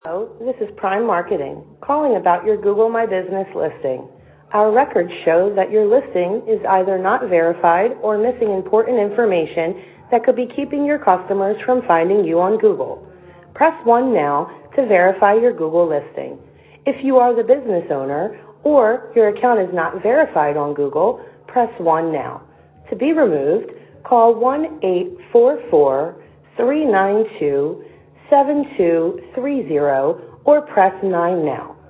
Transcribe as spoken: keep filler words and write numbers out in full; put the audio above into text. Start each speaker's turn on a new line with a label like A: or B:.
A: Hello, this is Prime Marketing, calling about your Google My Business listing. Our records show that your listing is either not verified or missing important information that could be keeping your customers from finding you on Google. Press one now to verify your Google listing. If you are the business owner or your account is not verified on Google, press one now. To be removed, call one eight four four, three nine two, seven two three zero or press nine now.